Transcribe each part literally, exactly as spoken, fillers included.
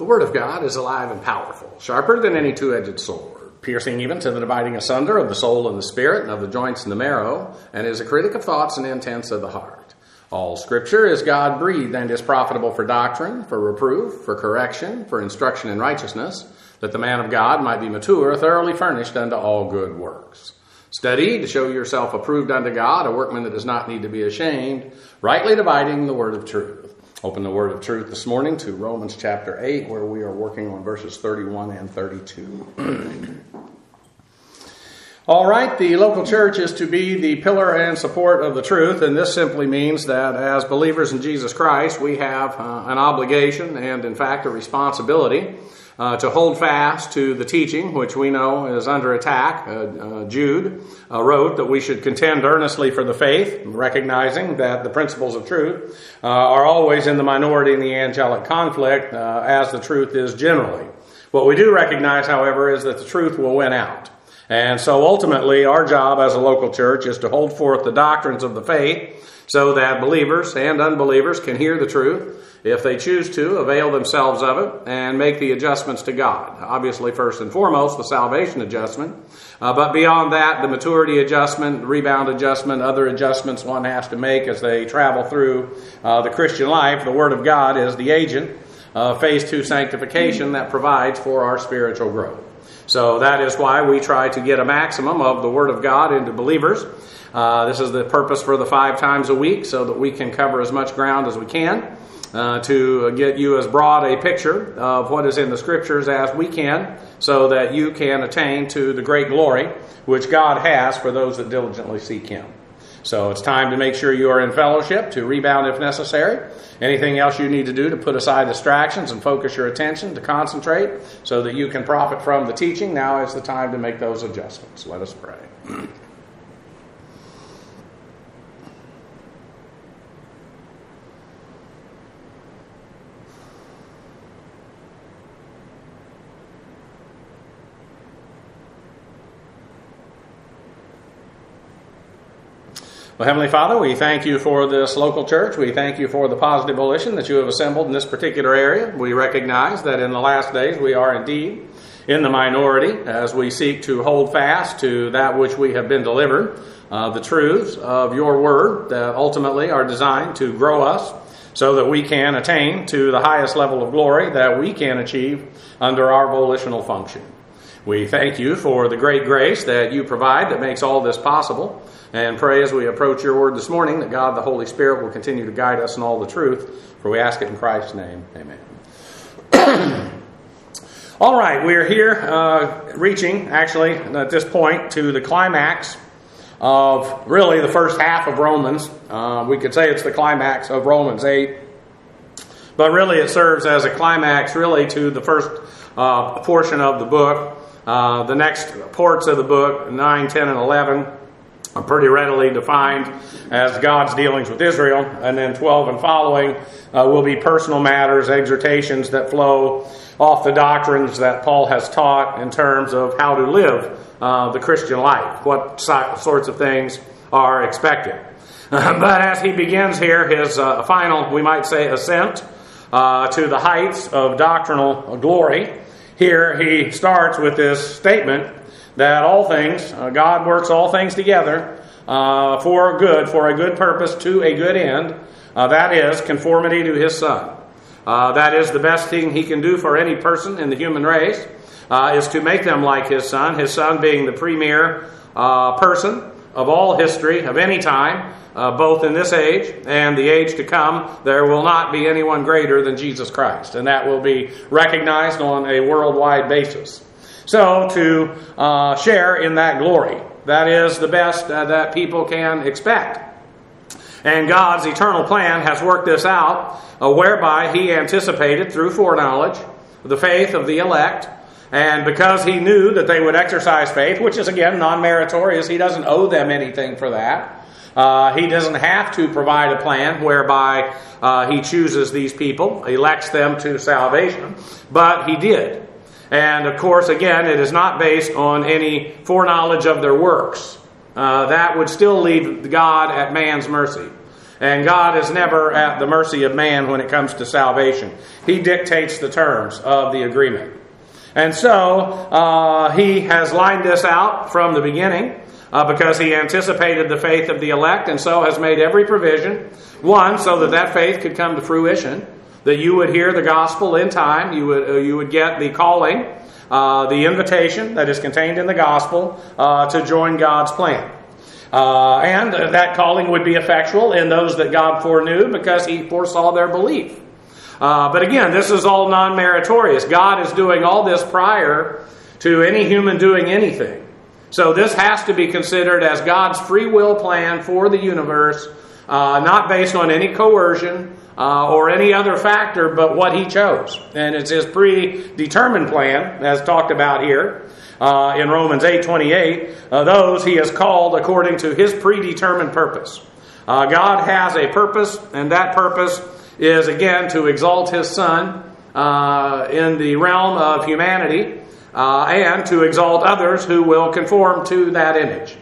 The Word of God is alive and powerful, sharper than any two-edged sword, piercing even to the dividing asunder of the soul and the spirit, and of the joints and the marrow, and is a critic of thoughts and intents of the heart. All Scripture is God-breathed and is profitable for doctrine, for reproof, for correction, for instruction in righteousness, that the man of God might be mature, thoroughly furnished unto all good works. Study to show yourself approved unto God, a workman that does not need to be ashamed, rightly dividing the word of truth. Open the word of truth this morning to Romans chapter eight, where we are working on verses thirty-one and thirty-two. All right, the local church is to be the pillar and support of the truth, and this simply means that as believers in Jesus Christ, we have uh, an obligation and, in fact, a responsibility Uh, to hold fast to the teaching, which we know is under attack. Uh, uh, Jude uh, wrote that we should contend earnestly for the faith, recognizing that the principles of truth uh, are always in the minority in the angelic conflict, uh, as the truth is generally. What we do recognize, however, is that the truth will win out. And so ultimately, our job as a local church is to hold forth the doctrines of the faith so that believers and unbelievers can hear the truth, if they choose to, avail themselves of it and make the adjustments to God. Obviously, first and foremost, the salvation adjustment. Uh, but beyond that, the maturity adjustment, rebound adjustment, other adjustments one has to make as they travel through uh, the Christian life. The Word of God is the agent of phase two sanctification that provides for our spiritual growth. So that is why we try to get a maximum of the Word of God into believers. Uh, this is the purpose for the five times a week, so that we can cover as much ground as we can. Uh, to get you as broad a picture of what is in the Scriptures as we can, so that you can attain to the great glory which God has for those that diligently seek Him. So it's time to make sure you are in fellowship, to rebound if necessary. Anything else you need to do to put aside distractions and focus your attention, to concentrate, so that you can profit from the teaching. Now is the time to make those adjustments. Let us pray. Well, Heavenly Father, we thank you for this local church. We thank you for the positive volition that you have assembled in this particular area. We recognize that in the last days we are indeed in the minority as we seek to hold fast to that which we have been delivered, uh, the truths of your word that ultimately are designed to grow us so that we can attain to the highest level of glory that we can achieve under our volitional function. We thank you for the great grace that you provide that makes all this possible, and pray as we approach your word this morning that God the Holy Spirit will continue to guide us in all the truth, for we ask it in Christ's name. Amen. All right, we are here uh, reaching, actually, at this point, to the climax of really the first half of Romans. Uh, we could say it's the climax of Romans eight, but really it serves as a climax really to the first uh, portion of the book. Uh, the next parts of the book, nine, ten, and eleven, are pretty readily defined as God's dealings with Israel. And then twelve and following uh, will be personal matters, exhortations that flow off the doctrines that Paul has taught in terms of how to live uh, the Christian life, what so- sorts of things are expected. Uh, but as he begins here his uh, final, we might say, ascent uh, to the heights of doctrinal glory, here he starts with this statement that all things, uh, God works all things together uh, for good, for a good purpose, to a good end. Uh, that is conformity to His Son. Uh, that is the best thing He can do for any person in the human race, uh, is to make them like His Son, His Son being the premier uh, person of all history, of any time, uh, both in this age and the age to come. There will not be anyone greater than Jesus Christ, and that will be recognized on a worldwide basis. So to uh, share in that glory, that is the best uh, that people can expect. And God's eternal plan has worked this out, uh, whereby He anticipated through foreknowledge the faith of the elect. And because He knew that they would exercise faith, which is again non-meritorious, He doesn't owe them anything for that. Uh, he doesn't have to provide a plan whereby uh, He chooses these people, elects them to salvation, but He did. And of course, again, it is not based on any foreknowledge of their works. Uh, that would still leave God at man's mercy. And God is never at the mercy of man when it comes to salvation. He dictates the terms of the agreement. And so uh, he has lined this out from the beginning uh, because he anticipated the faith of the elect, and so has made every provision. One, so that that faith could come to fruition, that you would hear the gospel in time, you would uh, you would get the calling, uh, the invitation that is contained in the gospel uh, to join God's plan. Uh, and that calling would be effectual in those that God foreknew because he foresaw their belief. Uh, but again, this is all non-meritorious. God is doing all this prior to any human doing anything. So this has to be considered as God's free will plan for the universe, uh, not based on any coercion uh, or any other factor, but what he chose. And it's his predetermined plan, as talked about here uh, in Romans eight twenty-eight. Uh, those he has called according to his predetermined purpose. Uh, God has a purpose, and that purpose is, again, to exalt his Son uh, in the realm of humanity uh, and to exalt others who will conform to that image.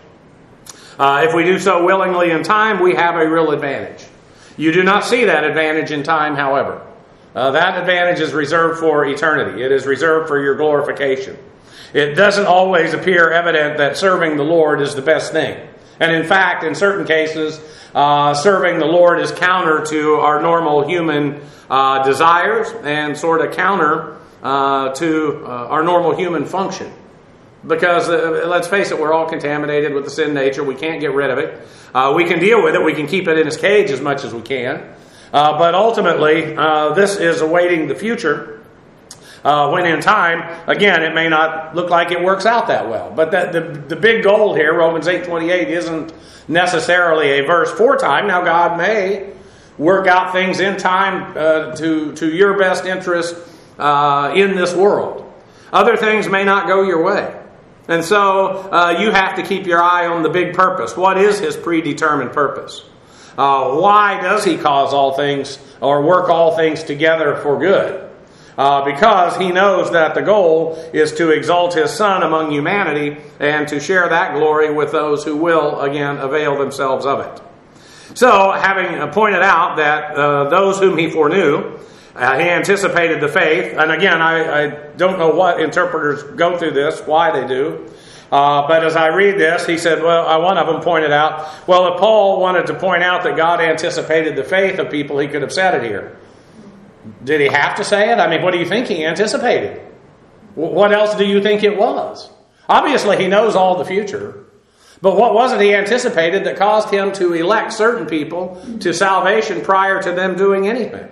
Uh, if we do so willingly in time, we have a real advantage. You do not see that advantage in time, however. Uh, that advantage is reserved for eternity. It is reserved for your glorification. It doesn't always appear evident that serving the Lord is the best thing. And in fact, in certain cases, uh, serving the Lord is counter to our normal human uh, desires and sort of counter uh, to uh, our normal human function. Because, uh, let's face it, we're all contaminated with the sin nature. We can't get rid of it. Uh, we can deal with it. We can keep it in its cage as much as we can. Uh, but ultimately, uh, this is awaiting the future. Uh, when in time, again, it may not look like it works out that well. But that, the, the big goal here, Romans eight twenty-eight, isn't necessarily a verse for time. Now, God may work out things in time uh, to, to your best interest uh, in this world. Other things may not go your way. And so uh, you have to keep your eye on the big purpose. What is his predetermined purpose? Uh, why does he cause all things or work all things together for good? Uh, because he knows that the goal is to exalt his Son among humanity and to share that glory with those who will, again, avail themselves of it. So, having pointed out that uh, those whom he foreknew, uh, he anticipated the faith. And again, I, I don't know what interpreters go through this, why they do. Uh, but as I read this, he said, well, uh, one of them pointed out, well, if Paul wanted to point out that God anticipated the faith of people, he could have said it here. Did he have to say it? I mean, what do you think he anticipated? What else do you think it was? Obviously, he knows all the future. But what was it he anticipated that caused him to elect certain people to salvation prior to them doing anything?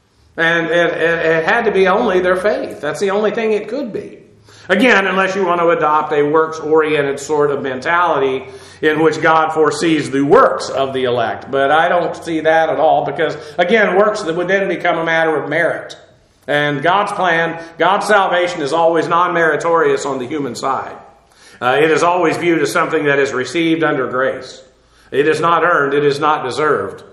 And it, it, it had to be only their faith. That's the only thing it could be. Again, unless you want to adopt a works-oriented sort of mentality in which God foresees the works of the elect. But I don't see that at all because, again, works that would then become a matter of merit. And God's plan, God's salvation is always non-meritorious on the human side. Uh, it is always viewed as something that is received under grace. It is not earned. It is not deserved.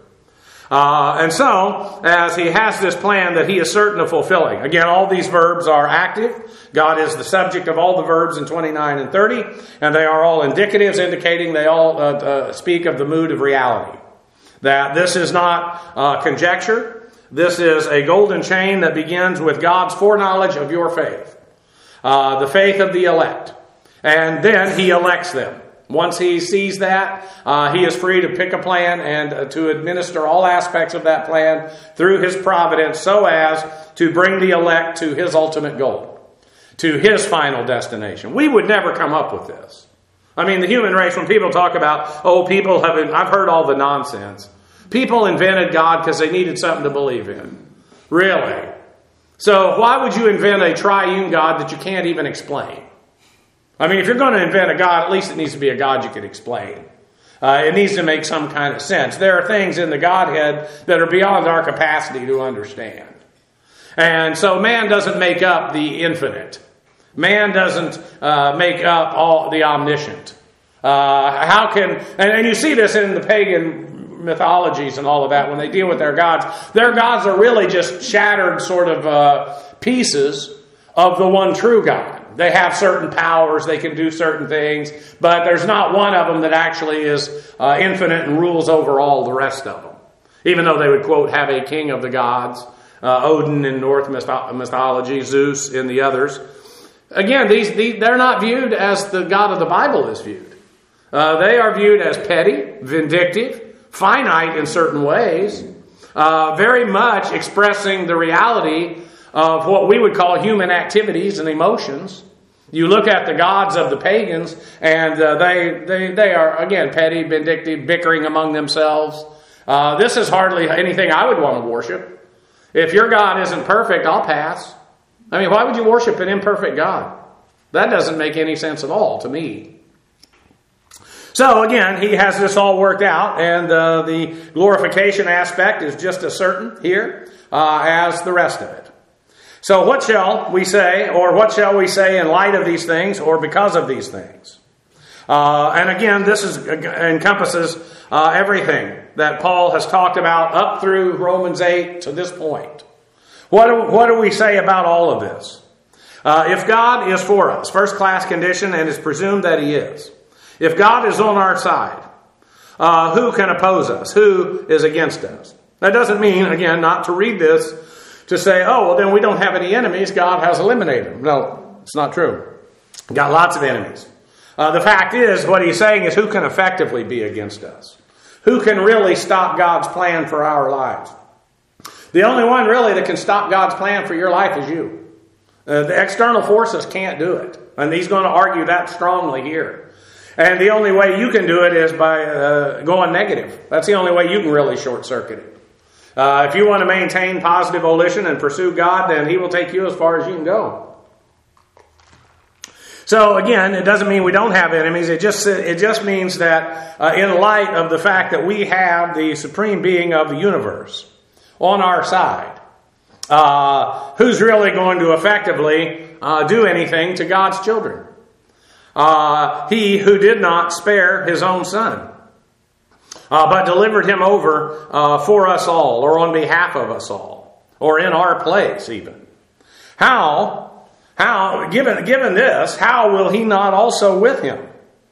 Uh, and so, as he has this plan that he is certain of fulfilling. Again, all these verbs are active. God is the subject of all the verbs in twenty-nine and thirty, and they are all indicatives, indicating they all uh, uh, speak of the mood of reality. That this is not uh, conjecture. This is a golden chain that begins with God's foreknowledge of your faith. Uh, the faith of the elect. And then he elects them. Once he sees that, uh, he is free to pick a plan and uh, to administer all aspects of that plan through his providence so as to bring the elect to his ultimate goal, to his final destination. We would never come up with this. I mean, the human race, when people talk about, oh, people have, I've heard all the nonsense. People invented God because they needed something to believe in. Really? So why would you invent a triune God that you can't even explain? I mean, if you're going to invent a God, at least it needs to be a God you can explain. Uh, it needs to make some kind of sense. There are things in the Godhead that are beyond our capacity to understand. And so man doesn't make up the infinite. Man doesn't uh, make up all the omniscient. Uh, how can, and, and you see this in the pagan mythologies and all of that when they deal with their gods. Their gods are really just shattered sort of uh, pieces of the one true God. They have certain powers, they can do certain things, but there's not one of them that actually is uh, infinite and rules over all the rest of them. even though they would, quote, have a king of the gods, uh, Odin in Norse mythology, Zeus in the others. Again, these, these they're not viewed as the God of the Bible is viewed. Uh, they are viewed as petty, vindictive, finite in certain ways, uh, very much expressing the reality of what we would call human activities and emotions. You look at the gods of the pagans, and uh, they, they they are, again, petty, vindictive, bickering among themselves. Uh, this is hardly anything I would want to worship. If your God isn't perfect, I'll pass. I mean, why would you worship an imperfect God? That doesn't make any sense at all to me. So again, he has this all worked out, and uh, the glorification aspect is just as certain here uh, as the rest of it. So what shall we say, or what shall we say in light of these things, or because of these things? Uh, and again, this is encompasses uh, everything that Paul has talked about up through Romans eight to this point. What do, what do we say about all of this? Uh, if God is for us, first class condition, and it's presumed that he is. If God is on our side, uh, who can oppose us? Who is against us? That doesn't mean, again, not to read this to say, oh, well, then we don't have any enemies. God has eliminated them. No, it's not true. We've got lots of enemies. Uh, the fact is, what he's saying is, who can effectively be against us? Who can really stop God's plan for our lives? The only one really that can stop God's plan for your life is you. Uh, the external forces can't do it. And he's going to argue that strongly here. And the only way you can do it is by uh, going negative. That's the only way you can really short-circuit it. Uh, if you want to maintain positive volition and pursue God, then he will take you as far as you can go. So again, it doesn't mean we don't have enemies. It just it just means that uh, in light of the fact that we have the supreme being of the universe on our side, uh, who's really going to effectively uh, do anything to God's children? Uh, he who did not spare his own son, uh, but delivered him over uh, for us all, or on behalf of us all, or in our place even. How, how, given, given this, how will he not also with him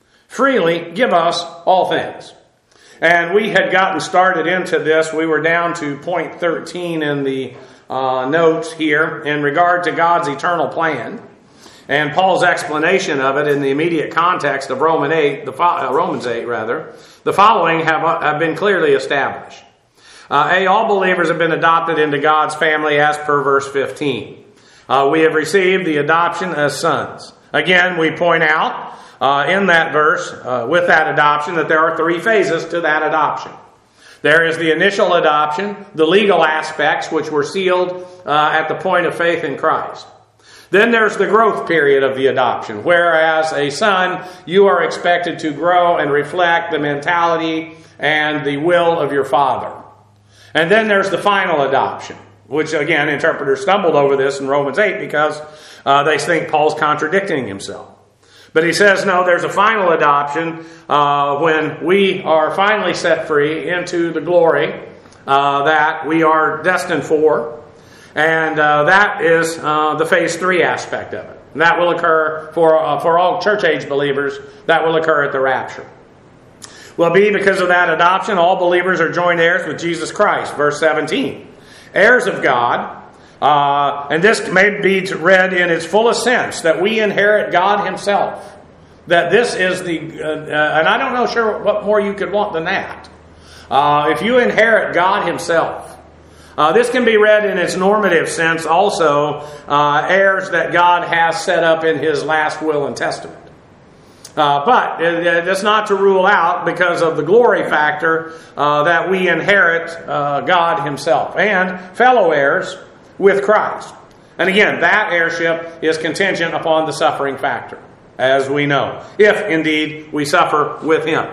freely give us all things? And we had gotten started into this. We were down to point thirteen in the uh, notes here in regard to God's eternal plan. And Paul's explanation of it in the immediate context of Romans eight, the uh, Romans eight rather, the following have uh, have been clearly established. Uh, A, all believers have been adopted into God's family as per verse fifteen. Uh, we have received the adoption as sons. Again, we point out uh, in that verse, uh, with that adoption, that there are three phases to that adoption. There is the initial adoption, the legal aspects, which were sealed uh, at the point of faith in Christ. Then there's the growth period of the adoption, whereas a son, you are expected to grow and reflect the mentality and the will of your father. And then there's the final adoption, which again, interpreters stumbled over this in Romans eight because uh, they think Paul's contradicting himself. But he says, no, there's a final adoption uh, when we are finally set free into the glory uh, that we are destined for. And uh, that is uh, the phase three aspect of it. And that will occur for uh, for all church age believers. That will occur at the rapture. Well, B, because of that adoption, all believers are joint heirs with Jesus Christ. Verse seventeen. Heirs of God. Uh, and this may be read in its fullest sense, that we inherit God himself. That this is the... Uh, uh, and I don't know sure what more you could want than that. Uh, if you inherit God himself... Uh, this can be read in its normative sense also, uh, heirs that God has set up in his last will and testament. Uh, but it, it's not to rule out, because of the glory factor, uh, that we inherit uh, God himself and fellow heirs with Christ. And again, that heirship is contingent upon the suffering factor, as we know, if indeed we suffer with him,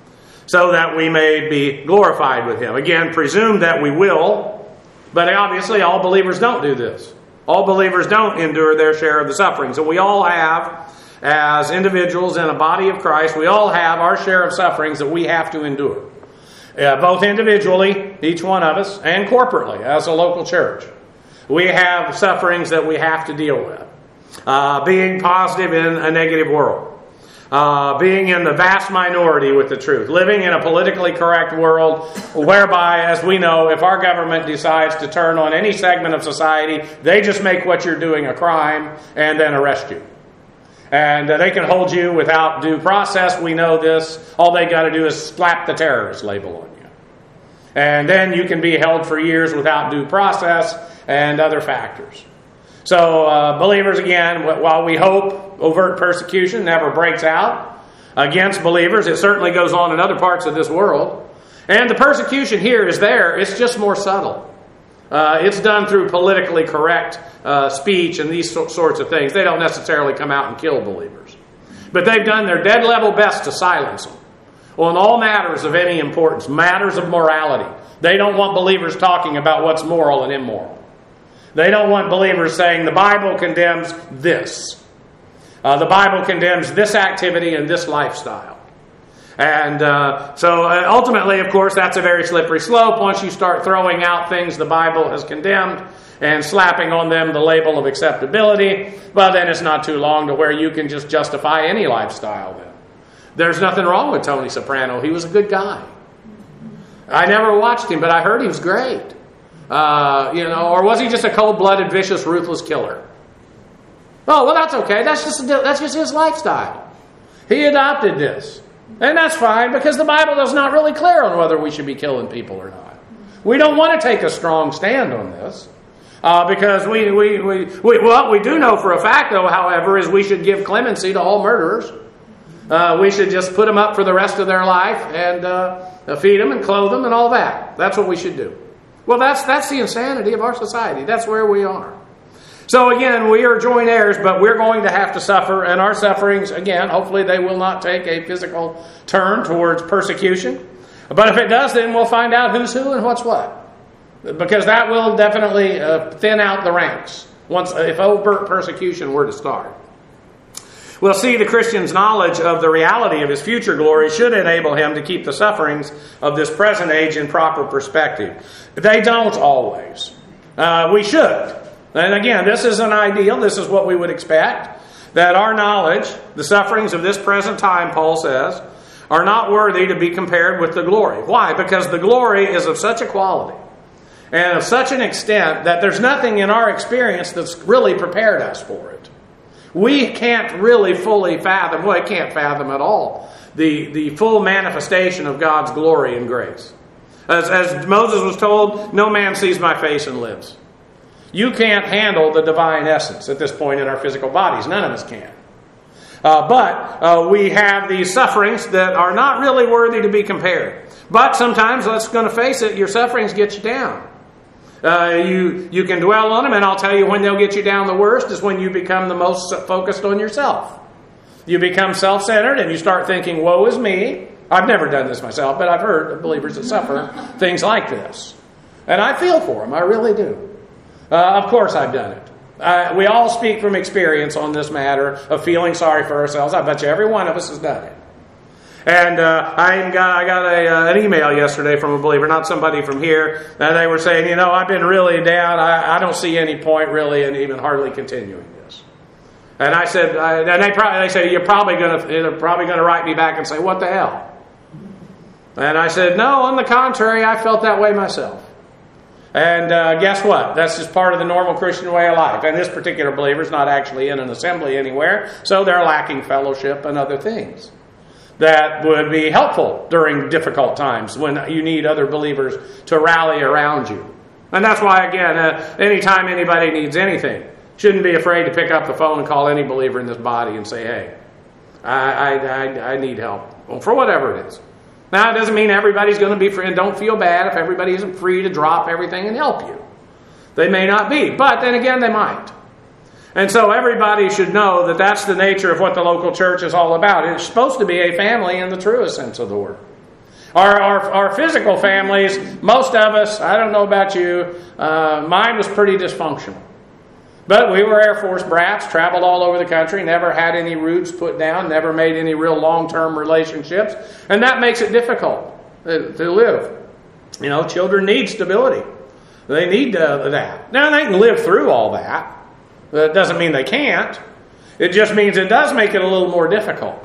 so that we may be glorified with him. Again, presume that we will. But obviously all believers don't do this. All believers don't endure their share of the suffering. So we all have, as individuals in a body of Christ, we all have our share of sufferings that we have to endure. Uh, both individually, each one of us, and corporately, as a local church. We have sufferings that we have to deal with. Uh, being positive in a negative world. Uh, being in the vast minority with the truth, living in a politically correct world whereby, as we know, if our government decides to turn on any segment of society, they just make what you're doing a crime and then arrest you. And uh, they can hold you without due process. We know this. All they got to do is slap the terrorist label on you. And then you can be held for years without due process and other factors. So uh, believers, again, while we hope overt persecution never breaks out against believers, it certainly goes on in other parts of this world. And the persecution here is there. It's just more subtle. Uh, it's done through politically correct uh, speech and these so- sorts of things. They don't necessarily come out and kill believers. But they've done their dead level best to silence them on all matters of any importance, matters of morality. They don't want believers talking about what's moral and immoral. They don't want believers saying the Bible condemns this. Uh, the Bible condemns this activity and this lifestyle. And uh, so uh, ultimately, of course, that's a very slippery slope. Once you start throwing out things the Bible has condemned and slapping on them the label of acceptability, well, then it's not too long to where you can just justify any lifestyle then. There's nothing wrong with Tony Soprano. He was a good guy. I never watched him, but I heard he was great. Uh, you know, or was he just a cold-blooded, vicious, ruthless killer? Oh, well, that's okay. That's just that's just his lifestyle. He adopted this. And that's fine, because the Bible is not really clear on whether we should be killing people or not. We don't want to take a strong stand on this. Uh, because we, we, we, we, what we do know for a fact, though, however, is we should give clemency to all murderers. Uh, we should just put them up for the rest of their life and uh, feed them and clothe them and all that. That's what we should do. Well, that's that's the insanity of our society. That's where we are. So again, we are joint heirs, but we're going to have to suffer. And our sufferings, again, hopefully they will not take a physical turn towards persecution. But if it does, then we'll find out who's who and what's what. Because that will definitely uh, thin out the ranks once if overt persecution were to start. We'll see the Christian's knowledge of the reality of his future glory should enable him to keep the sufferings of this present age in proper perspective. They don't always. Uh, we should. And again, this is an ideal. This is what we would expect. That our knowledge, the sufferings of this present time, Paul says, are not worthy to be compared with the glory. Why? Because the glory is of such a quality and of such an extent that there's nothing in our experience that's really prepared us for it. We can't really fully fathom, well, I can't fathom at all, the, the full manifestation of God's glory and grace. As, as Moses was told, no man sees my face and lives. You can't handle the divine essence at this point in our physical bodies. None of us can. Uh, but uh, we have these sufferings that are not really worthy to be compared. But sometimes, let's going to face it, your sufferings get you down. Uh, you you can dwell on them, and I'll tell you when they'll get you down the worst is when you become the most focused on yourself. You become self-centered and you start thinking, woe is me. I've never done this myself, but I've heard of believers that suffer things like this. And I feel for them, I really do. Uh, of course I've done it. Uh, we all speak from experience on this matter of feeling sorry for ourselves. I bet you every one of us has done it. And uh, I got, I got a, uh, an email yesterday from a believer, not somebody from here, and they were saying, you know, I've been really down. I, I don't see any point really in even hardly continuing this. And I said, I, and they probably they say you're probably going to they're probably going to write me back and say, what the hell? And I said, no, on the contrary, I felt that way myself. And uh, guess what? That's just part of the normal Christian way of life. And this particular believer is not actually in an assembly anywhere, so they're lacking fellowship and other things that would be helpful during difficult times when you need other believers to rally around you. And that's why, again, uh, anytime anybody needs anything, shouldn't be afraid to pick up the phone and call any believer in this body and say, hey, I, I, I, I need help. Well, for whatever it is. Now, it doesn't mean everybody's going to be free, and don't feel bad if everybody isn't free to drop everything and help you. They may not be, but then again, they might. And so everybody should know that that's the nature of what the local church is all about. It's supposed to be a family in the truest sense of the word. Our, our, our physical families, most of us, I don't know about you, uh, mine was pretty dysfunctional. But we were Air Force brats, traveled all over the country, never had any roots put down, never made any real long-term relationships. And that makes it difficult to live. You know, children need stability. They need uh, that. Now, they can live through all that. That doesn't mean they can't. It just means it does make it a little more difficult.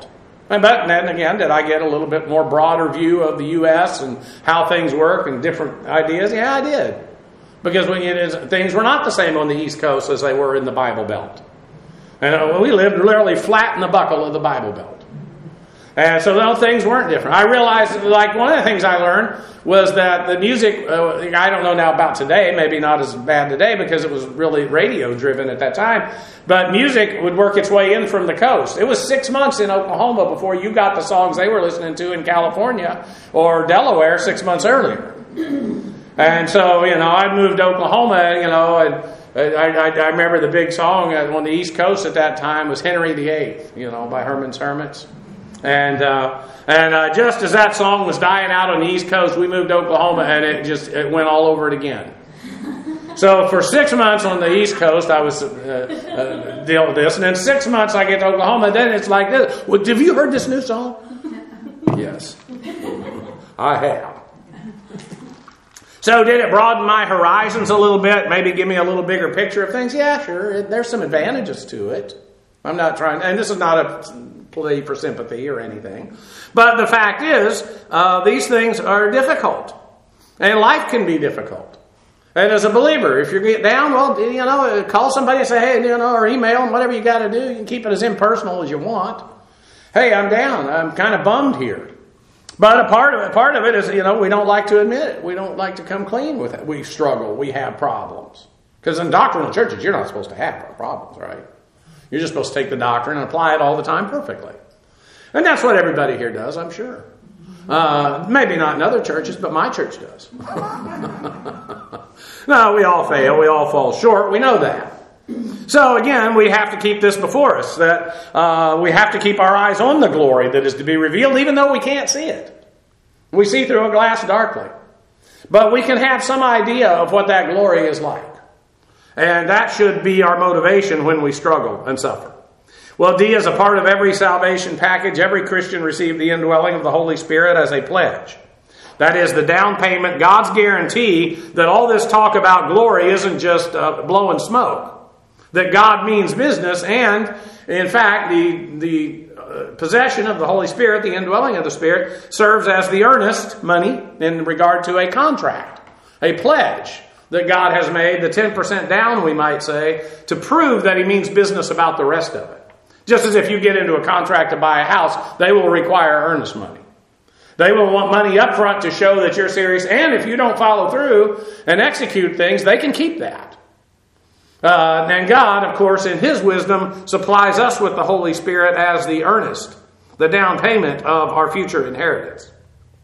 But then again, did I get a little bit more broader view of the U S and how things work and different ideas? Yeah, I did. Because when it is, things were not the same on the East Coast as they were in the Bible Belt. And uh, we lived literally flat in the buckle of the Bible Belt. And so those things weren't different. I realized, like, one of the things I learned was that the music, uh, I don't know now about today, maybe not as bad today because it was really radio-driven at that time, but music would work its way in from the coast. It was six months in Oklahoma before you got the songs they were listening to in California or Delaware six months earlier. And so, you know, I moved to Oklahoma, you know, and I, I, I remember the big song on the East Coast at that time was Henry the Eighth, you know, by Herman's Hermits. And uh, and uh, just as that song was dying out on the East Coast, we moved to Oklahoma, and it just it went all over it again. So for six months on the East Coast, I was uh, uh, dealing with this, and then six months I get to Oklahoma. Then it's like this. Well, have you heard this new song? Yes, I have. So did it broaden my horizons a little bit? Maybe give me a little bigger picture of things? Yeah, sure. There's some advantages to it. I'm not trying, and this is not a plea for sympathy or anything. But the fact is, uh, these things are difficult. And life can be difficult. And as a believer, if you get down, well, you know, call somebody and say, hey, you know, or email them, whatever you got to do. You can keep it as impersonal as you want. Hey, I'm down. I'm kind of bummed here. But a part of it, part of it is, you know, we don't like to admit it. We don't like to come clean with it. We struggle. We have problems. Because in doctrinal churches, you're not supposed to have problems, right? You're just supposed to take the doctrine and apply it all the time perfectly. And that's what everybody here does, I'm sure. Uh, maybe not in other churches, but my church does. No, we all fail. We all fall short. We know that. So again, we have to keep this before us, that uh, we have to keep our eyes on the glory that is to be revealed, even though we can't see it. We see through a glass darkly. But we can have some idea of what that glory is like. And that should be our motivation when we struggle and suffer. Well, D is a part of every salvation package. Every Christian received the indwelling of the Holy Spirit as a pledge. That is the down payment, God's guarantee that all this talk about glory isn't just uh, blowing smoke. That God means business, and in fact, the, the uh, possession of the Holy Spirit, the indwelling of the Spirit, serves as the earnest money in regard to a contract, a pledge that God has made, the ten percent down, we might say, to prove that He means business about the rest of it. Just as if you get into a contract to buy a house, they will require earnest money. They will want money up front to show that you're serious, and if you don't follow through and execute things, they can keep that. Uh, and God, of course, in His wisdom, supplies us with the Holy Spirit as the earnest, the down payment of our future inheritance.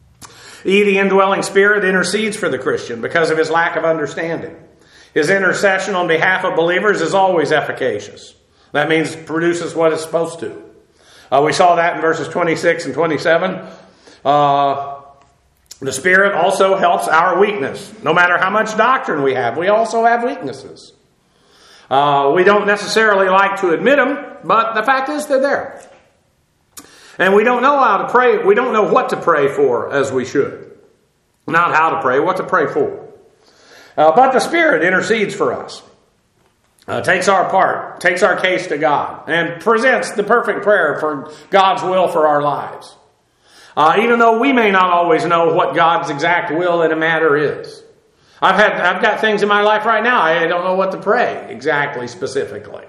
E, the indwelling Spirit intercedes for the Christian because of his lack of understanding. His intercession on behalf of believers is always efficacious. That means it produces what it's supposed to. Uh, we saw that in verses twenty-six and twenty-seven. Uh, the Spirit also helps our weakness. No matter how much doctrine we have, we also have weaknesses. Uh, we don't necessarily like to admit them, but the fact is they're there. And we don't know how to pray. We don't know what to pray for as we should. Not how to pray, what to pray for. Uh, but the Spirit intercedes for us. Uh, takes our part, takes our case to God, and presents the perfect prayer for God's will for our lives. Uh, even though we may not always know what God's exact will in a matter is. I've had, I've got things in my life right now, I don't know what to pray exactly, specifically.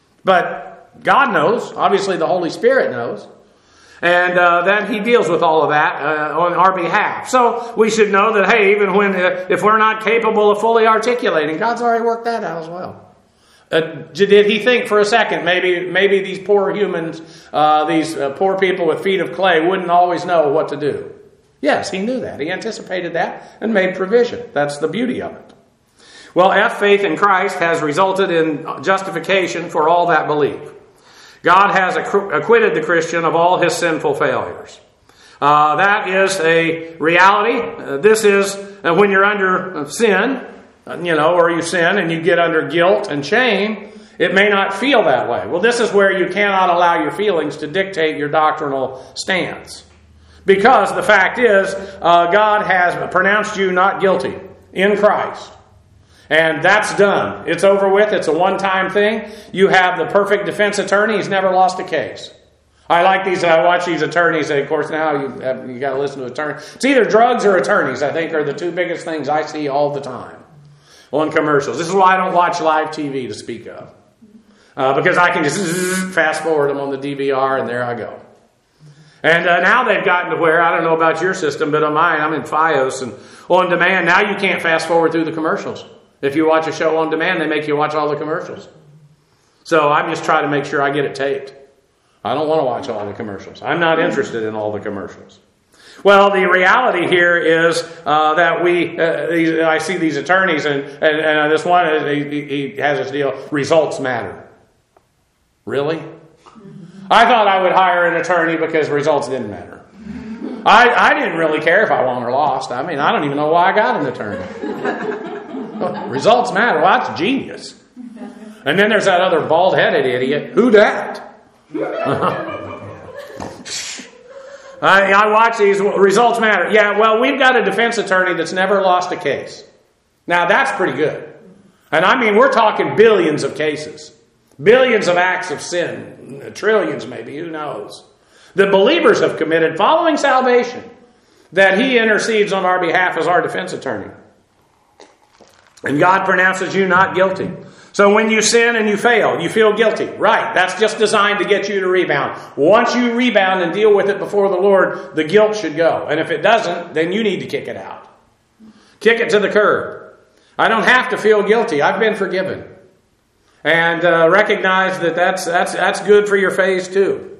But God knows. Obviously, the Holy Spirit knows. And uh, that He deals with all of that uh, on our behalf. So we should know that, hey, even when uh, if we're not capable of fully articulating, God's already worked that out as well. Uh, did He think for a second maybe maybe these poor humans, uh, these uh, poor people with feet of clay wouldn't always know what to do? Yes, He knew that. He anticipated that and made provision. That's the beauty of it. Well, F, faith in Christ has resulted in justification for all that believe. God has acquitted the Christian of all his sinful failures. Uh, that is a reality. Uh, this is uh, when you're under sin, uh, you know, or you sin and you get under guilt and shame, it may not feel that way. Well, this is where you cannot allow your feelings to dictate your doctrinal stance. Because the fact is, uh, God has pronounced you not guilty in Christ. And that's done. It's over with. It's a one-time thing. You have the perfect defense attorney. He's never lost a case. I like these, I watch these attorneys, and of course now you have, you got to listen to attorneys. It's either drugs or attorneys, I think, are the two biggest things I see all the time on commercials. This is why I don't watch live T V to speak of. Uh, because I can just fast forward them on the D V R and there I go. And uh, now they've gotten to where, I don't know about your system, but on mine, I'm in Fios and on demand. Now you can't fast forward through the commercials. If you watch a show on demand, they make you watch all the commercials. So I'm just trying to make sure I get it taped. I don't want to watch all the commercials. I'm not interested in all the commercials. Well, the reality here is uh, that we, uh, these, I see these attorneys, and, and, and this one, he, he has this deal, results matter. Really? I thought I would hire an attorney because results didn't matter. I, I didn't really care if I won or lost. I mean, I don't even know why I got an attorney. Results matter. Well, that's genius. And then there's that other bald-headed idiot. Who dat? I, I watch these. Results matter. Yeah, well, we've got a defense attorney that's never lost a case. Now, that's pretty good. And I mean, we're talking billions of cases. Billions of acts of sin. Trillions maybe, who knows. That believers have committed following salvation. That he intercedes on our behalf as our defense attorney. And God pronounces you not guilty. So when you sin and you fail, you feel guilty. Right. That's just designed to get you to rebound. Once you rebound and deal with it before the Lord, the guilt should go. And if it doesn't, then you need to kick it out. Kick it to the curb. I don't have to feel guilty. I've been forgiven. And uh, recognize that that's, that's, that's good for your phase too.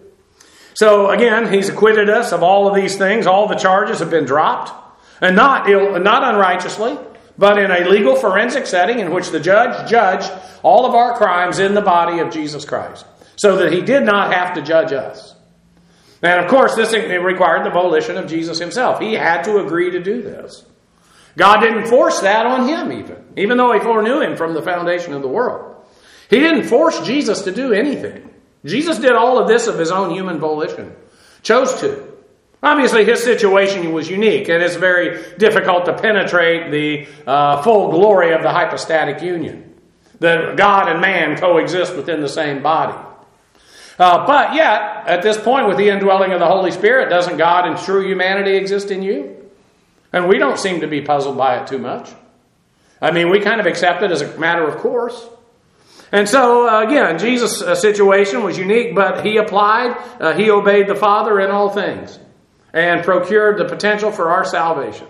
So again, he's acquitted us of all of these things. All the charges have been dropped. And not, ill, not unrighteously, but in a legal forensic setting in which the judge judged all of our crimes in the body of Jesus Christ. So that he did not have to judge us. And of course, this required the volition of Jesus himself. He had to agree to do this. God didn't force that on him even. Even though he foreknew him from the foundation of the world. He didn't force Jesus to do anything. Jesus did all of this of his own human volition. Chose to. Obviously, his situation was unique, and it's very difficult to penetrate the uh, full glory of the hypostatic union. That God and man coexist within the same body. Uh, but yet, at this point, with the indwelling of the Holy Spirit, doesn't God and true humanity exist in you? And we don't seem to be puzzled by it too much. I mean, we kind of accept it as a matter of course. And so, uh, again, Jesus' uh, situation was unique, but he applied, uh, he obeyed the Father in all things, and procured the potential for our salvation.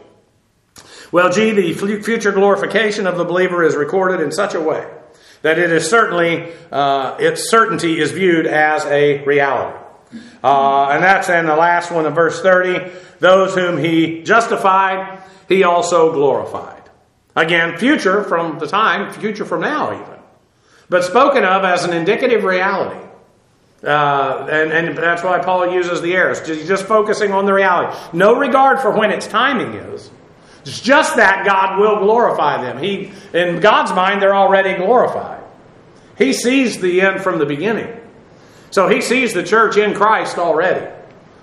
Well, gee, the future glorification of the believer is recorded in such a way that it is certainly, uh, its certainty is viewed as a reality. Uh, and that's in the last one of verse thirty. Those whom he justified, he also glorified. Again, future from the time, future from now even. But spoken of as an indicative reality. Uh, and, and that's why Paul uses the aorist. He's just focusing on the reality. No regard for when its timing is. It's just that God will glorify them. He, in God's mind, they're already glorified. He sees the end from the beginning. So he sees the church in Christ already.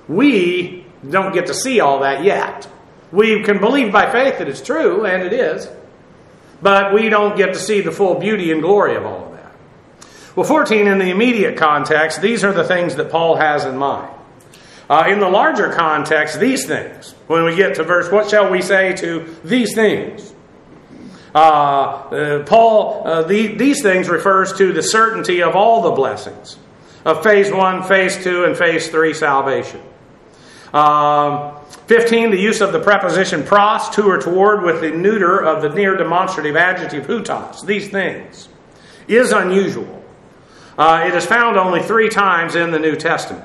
We don't get to see all that yet. We can believe by faith that it's true, and it is. But we don't get to see the full beauty and glory of all of that. Well, fourteen, in the immediate context, these are the things that Paul has in mind. Uh, in the larger context, these things. When we get to verse, what shall we say to these things? Uh, uh, Paul, uh, the, these things refers to the certainty of all the blessings. Of phase one, phase two, and phase three salvation. Um, fifteen, the use of the preposition pros, to or toward, with the neuter of the near demonstrative adjective hutos. These things is unusual. Uh, it is found only three times in the New Testament.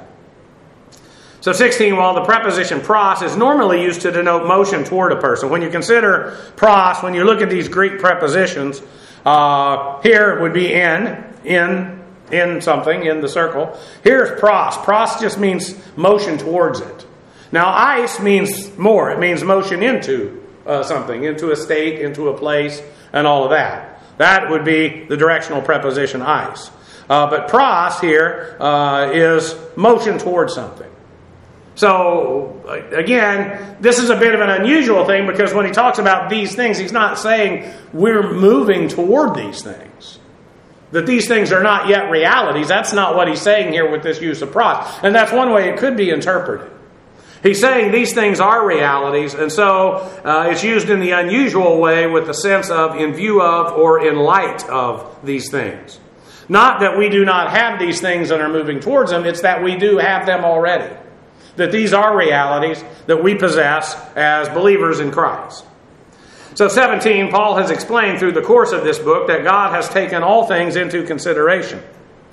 So sixteen, while the preposition pros is normally used to denote motion toward a person. When you consider pros, when you look at these Greek prepositions, uh, here it would be in, in, in something, in the circle. Here's pros. Pros just means motion towards it. Now, eis means more. It means motion into uh, something, into a state, into a place, and all of that. That would be the directional preposition eis. Uh, but pros here uh, is motion towards something. So, again, this is a bit of an unusual thing because when he talks about these things, he's not saying we're moving toward these things. That these things are not yet realities. That's not what he's saying here with this use of pros. And that's one way it could be interpreted. He's saying these things are realities, and so uh, it's used in the unusual way with the sense of in view of or in light of these things. Not that we do not have these things and are moving towards them, it's that we do have them already. That these are realities that we possess as believers in Christ. So seventeen, Paul has explained through the course of this book that God has taken all things into consideration.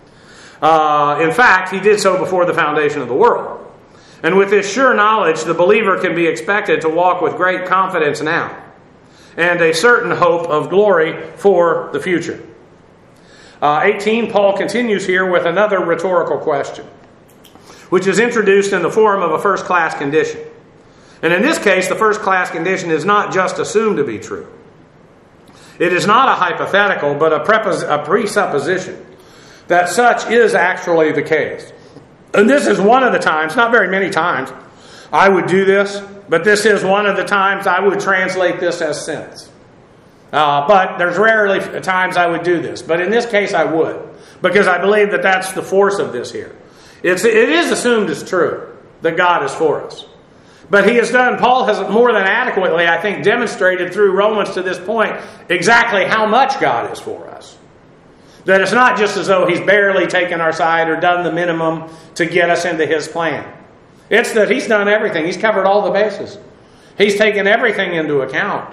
Uh, in fact, he did so before the foundation of the world. And with this sure knowledge, the believer can be expected to walk with great confidence now, and a certain hope of glory for the future. Uh, eighteen, Paul continues here with another rhetorical question, which is introduced in the form of a first-class condition. And in this case, the first-class condition is not just assumed to be true. It is not a hypothetical, but a, prepos- a presupposition that such is actually the case. And this is one of the times, not very many times, I would do this, but this is one of the times I would translate this as sense. Uh, but there's rarely times I would do this. But in this case, I would, because I believe that that's the force of this here. It's, it is assumed as true that God is for us. But he has done, Paul has more than adequately, I think, demonstrated through Romans to this point exactly how much God is for us. That it's not just as though he's barely taken our side or done the minimum to get us into his plan. It's that he's done everything. He's covered all the bases. He's taken everything into account.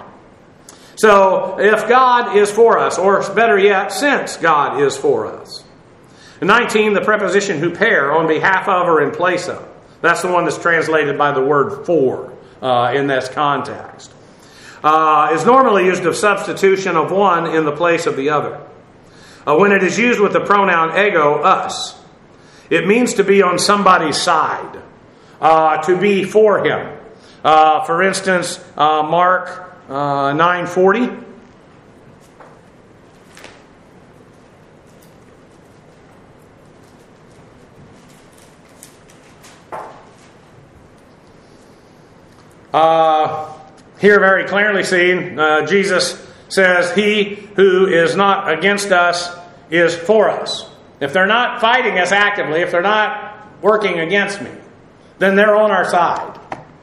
So if God is for us, or better yet, since God is for us. In nineteen, the preposition huper, on behalf of or in place of. That's the one that's translated by the word for uh, in this context. Uh, is normally used of substitution of one in the place of the other. Uh, when it is used with the pronoun ego, us, it means to be on somebody's side, uh, to be for him. Uh, for instance, uh, Mark uh, nine forty. Uh, here very clearly seen, uh, Jesus says, he who is not against us is for us. If they're not fighting us actively, if they're not working against me, then they're on our side.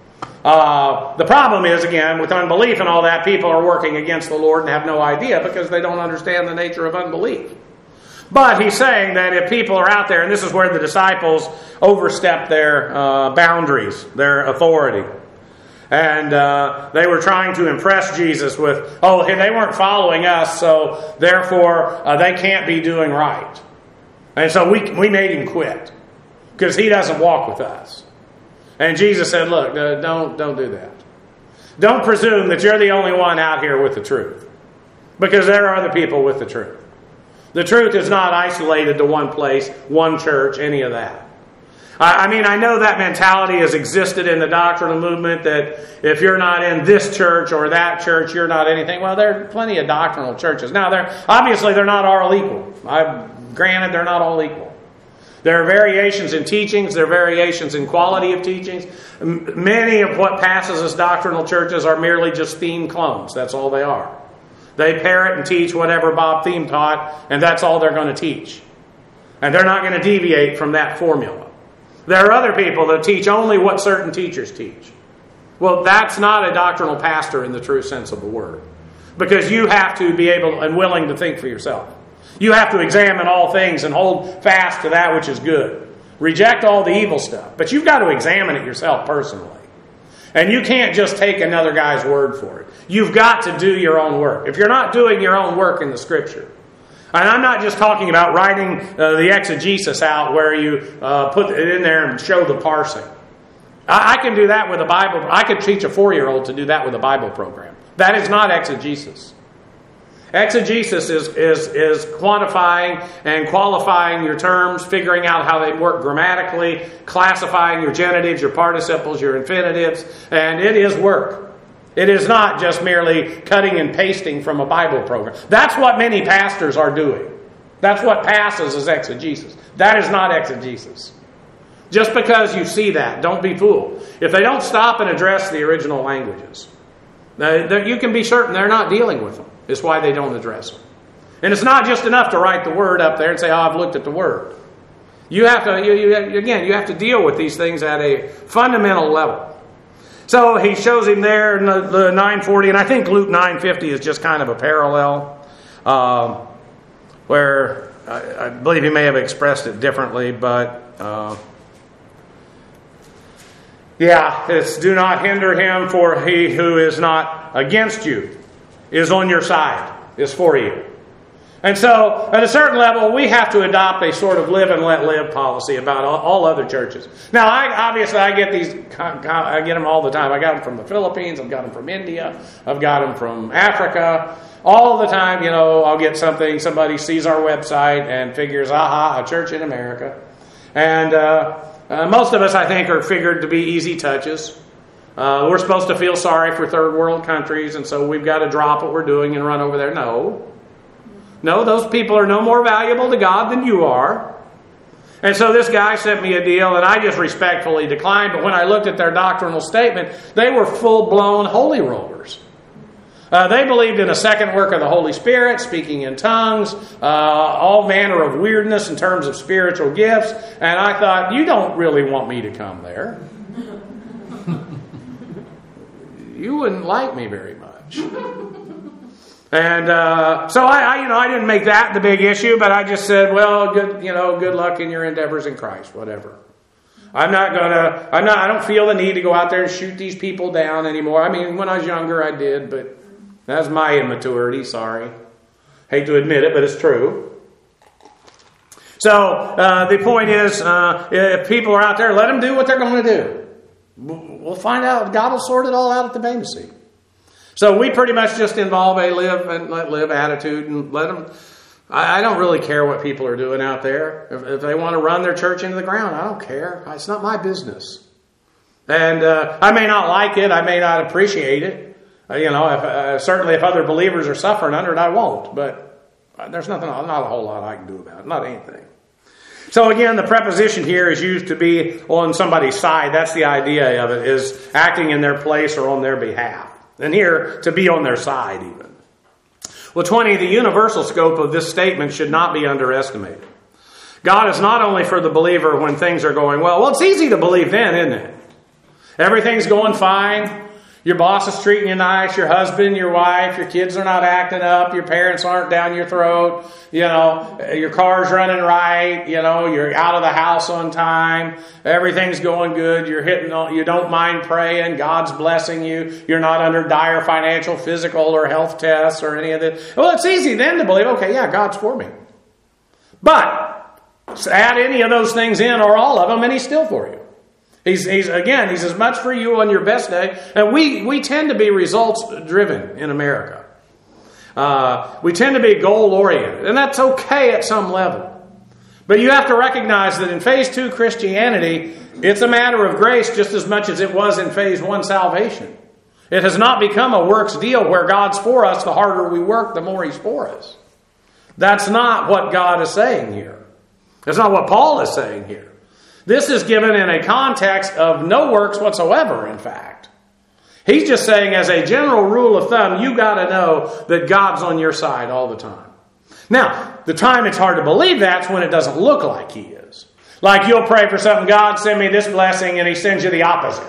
Uh, the problem is, again, with unbelief and all that, people are working against the Lord and have no idea because they don't understand the nature of unbelief. But he's saying that if people are out there, and this is where the disciples overstepped their uh, boundaries, their authority. And uh, they were trying to impress Jesus with, oh, they weren't following us, so therefore uh, they can't be doing right. And so we we made him quit because he doesn't walk with us. And Jesus said, look, uh, don't, don't do that. Don't presume that you're the only one out here with the truth, because there are other people with the truth. The truth is not isolated to one place, one church, any of that. I mean, I know that mentality has existed in the doctrinal movement that if you're not in this church or that church, you're not anything. Well, there are plenty of doctrinal churches. Now, they're obviously they're not all equal. I've granted they're not all equal. There are variations in teachings. There are variations in quality of teachings. Many of what passes as doctrinal churches are merely just theme clones. That's all they are. They parrot and teach whatever Bob Thiem taught, and that's all they're going to teach. And they're not going to deviate from that formula. There are other people that teach only what certain teachers teach. Well, that's not a doctrinal pastor in the true sense of the word. Because you have to be able and willing to think for yourself. You have to examine all things and hold fast to that which is good. Reject all the evil stuff. But you've got to examine it yourself personally. And you can't just take another guy's word for it. You've got to do your own work. If you're not doing your own work in the Scripture, and I'm not just talking about writing uh, the exegesis out where you uh, put it in there and show the parsing. I, I can do that with a Bible. I could teach a four-year-old to do that with a Bible program. That is not exegesis. Exegesis is, is, is quantifying and qualifying your terms, figuring out how they work grammatically, classifying your genitives, your participles, your infinitives, and it is work. It is not just merely cutting and pasting from a Bible program. That's what many pastors are doing. That's what passes as exegesis. That is not exegesis. Just because you see that, don't be fooled. If they don't stop and address the original languages, you can be certain they're not dealing with them. It's why they don't address them. And it's not just enough to write the word up there and say, oh, I've looked at the word. You have to, you, you, again, you have to deal with these things at a fundamental level. So he shows him there in the, the nine forty, and I think Luke nine fifty is just kind of a parallel, um, where I, I believe he may have expressed it differently, but uh, yeah, it's do not hinder him, for he who is not against you is on your side, is for you. And so, at a certain level, we have to adopt a sort of live and let live policy about all, all other churches. Now, I, obviously, I get these, I get them all the time. I got them from the Philippines, I've got them from India, I've got them from Africa. All the time, you know, I'll get something, somebody sees our website and figures, aha, a church in America. And uh, uh, most of us, I think, are figured to be easy touches. Uh, we're supposed to feel sorry for third world countries, and so we've got to drop what we're doing and run over there. No. No, those people are no more valuable to God than you are. And so this guy sent me a deal, and I just respectfully declined. But when I looked at their doctrinal statement, they were full-blown holy rollers. Uh, they believed in a second work of the Holy Spirit, speaking in tongues, uh, all manner of weirdness in terms of spiritual gifts. And I thought, you don't really want me to come there. You wouldn't like me very much. And uh, so I, I, you know, I didn't make that the big issue, but I just said, well, good, you know, good luck in your endeavors in Christ, whatever. I'm not gonna, I'm not, I don't feel the need to go out there and shoot these people down anymore. I mean, when I was younger, I did, but that's my immaturity. Sorry, hate to admit it, but it's true. So uh, the point is, uh, if people are out there, let them do what they're going to do. We'll find out. God will sort it all out at the Bema Seat. So we pretty much just involve a live and let live attitude and let them. I, I don't really care what people are doing out there. If, if they want to run their church into the ground, I don't care. It's not my business. And uh, I may not like it. I may not appreciate it. Uh, you know, if, uh, certainly if other believers are suffering under it, I won't. But there's nothing, not a whole lot I can do about it. Not anything. So again, the preposition here is used to be on somebody's side. That's the idea of it, is acting in their place or on their behalf. And here, to be on their side even. Well, twenty, the universal scope of this statement should not be underestimated. God is not only for the believer when things are going well. Well, it's easy to believe then, isn't it? Everything's going fine. Your boss is treating you nice. Your husband, your wife, your kids are not acting up. Your parents aren't down your throat. You know, your car's running right. You know, you're out of the house on time. Everything's going good. You're hitting on, you don't mind praying. God's blessing you. You're not under dire financial, physical, or health tests or any of this. Well, it's easy then to believe, okay, yeah, God's for me. But add any of those things in or all of them and He's still for you. He's, he's again, He's as much for you on your best day. And we, we tend to be results driven in America. Uh, we tend to be goal oriented. And that's okay at some level. But you have to recognize that in phase two Christianity, it's a matter of grace just as much as it was in phase one salvation. It has not become a works deal where God's for us. The harder we work, the more He's for us. That's not what God is saying here. That's not what Paul is saying here. This is given in a context of no works whatsoever, in fact. He's just saying, as a general rule of thumb, you got to know that God's on your side all the time. Now, the time it's hard to believe that's when it doesn't look like He is. Like you'll pray for something, God, send me this blessing, and He sends you the opposite.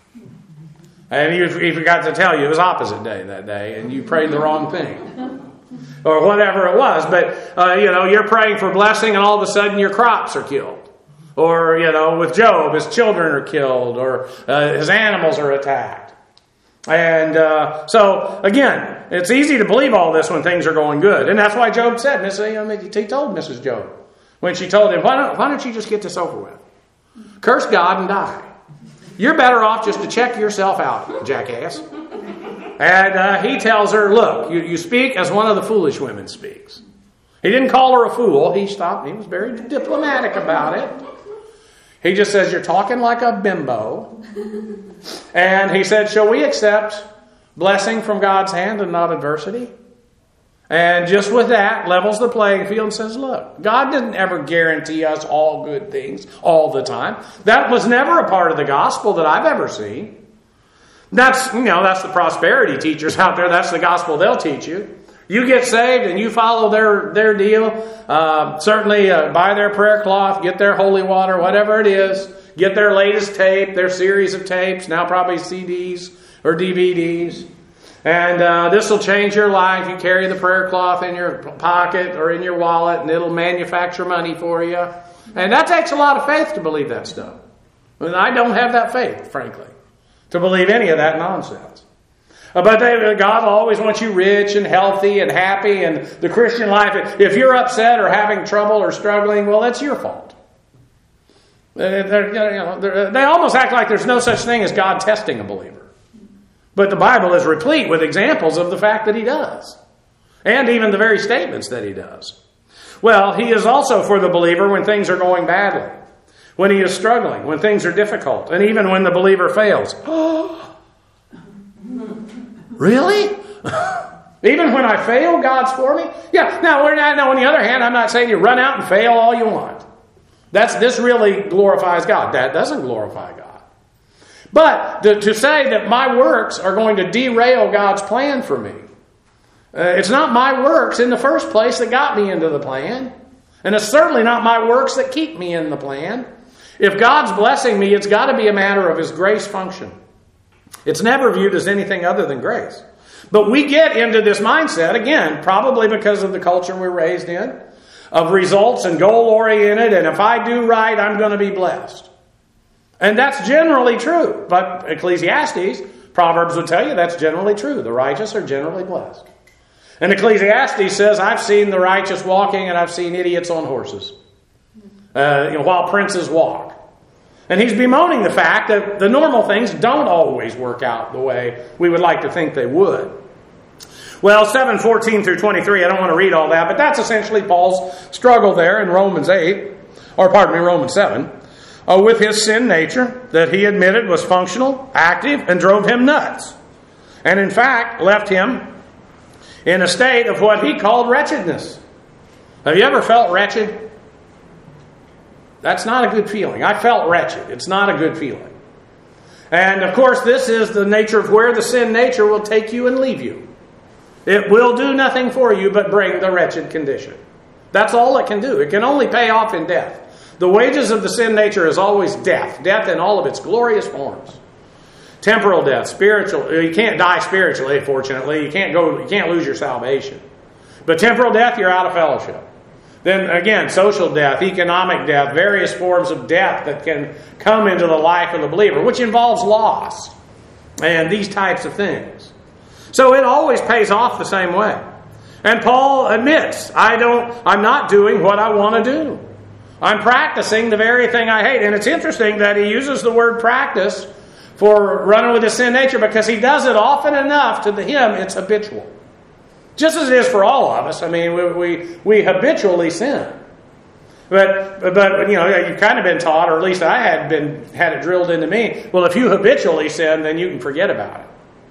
And he, he forgot to tell you it was opposite day that day, and you prayed the wrong thing. Or whatever it was. But, uh, you know, you're praying for blessing, and all of a sudden your crops are killed. Or, you know, with Job, his children are killed, or uh, his animals are attacked. And uh, so, again, it's easy to believe all this when things are going good. And that's why Job said, he told Missus Job, when she told him, why don't, why don't you just get this over with? Curse God and die. You're better off just to check yourself out, jackass. And uh, he tells her, look, you, you speak as one of the foolish women speaks. He didn't call her a fool. He stopped. He was very diplomatic about it. He just says, you're talking like a bimbo. And he said, shall we accept blessing from God's hand and not adversity? And just with that, levels the playing field and says, look, God didn't ever guarantee us all good things all the time. That was never a part of the gospel that I've ever seen. That's, you know, that's the prosperity teachers out there. That's the gospel they'll teach you. You get saved and you follow their, their deal. Uh, certainly uh, buy their prayer cloth, get their holy water, whatever it is. Get their latest tape, their series of tapes, now probably C Ds or D V Ds. And uh, this will change your life. You carry the prayer cloth in your pocket or in your wallet and it'll manufacture money for you. And that takes a lot of faith to believe that stuff. And I don't have that faith, frankly, to believe any of that nonsense. But they, God always wants you rich and healthy and happy. And the Christian life, if you're upset or having trouble or struggling, well, that's your fault. They're, you know, they're, they almost act like there's no such thing as God testing a believer. But the Bible is replete with examples of the fact that He does. And even the very statements that He does. Well, He is also for the believer when things are going badly. When he is struggling, when things are difficult. And even when the believer fails. Really? Even when I fail, God's for me? Yeah. Now, we're not, now, on the other hand, I'm not saying you run out and fail all you want. That's This really glorifies God. That doesn't glorify God. But to, to say that my works are going to derail God's plan for me. Uh, it's not my works in the first place that got me into the plan. And it's certainly not my works that keep me in the plan. If God's blessing me, it's got to be a matter of His grace function. It's never viewed as anything other than grace. But we get into this mindset, again, probably because of the culture we're raised in, of results and goal-oriented, and if I do right, I'm going to be blessed. And that's generally true. But Ecclesiastes, Proverbs would tell you that's generally true. The righteous are generally blessed. And Ecclesiastes says, I've seen the righteous walking and I've seen idiots on horses, uh, you know, while princes walk. And he's bemoaning the fact that the normal things don't always work out the way we would like to think they would. Well, seven fourteen through twenty-three, I don't want to read all that, but that's essentially Paul's struggle there in Romans eight, or pardon me, Romans seven, uh, with his sin nature that he admitted was functional, active, and drove him nuts. And in fact, left him in a state of what he called wretchedness. Have you ever felt wretched? That's not a good feeling. I felt wretched. It's not a good feeling. And of course, this is the nature of where the sin nature will take you and leave you. It will do nothing for you but bring the wretched condition. That's all it can do. It can only pay off in death. The wages of the sin nature is always death. Death in all of its glorious forms. Temporal death, spiritual. You can't die spiritually, fortunately. You can't go. You can't lose your salvation. But temporal death, you're out of fellowship. Then again, social death, economic death, various forms of death that can come into the life of the believer, which involves loss and these types of things. So it always pays off the same way. And Paul admits, I don't, I'm not doing what I want to do. I'm practicing the very thing I hate. And it's interesting that he uses the word practice for running with the sin nature because he does it often enough to him it's habitual. Just as it is for all of us. I mean, we we, we habitually sin. But, but you know, you've kind of been taught, or at least I had been had it drilled into me, well, if you habitually sin, then you can forget about it.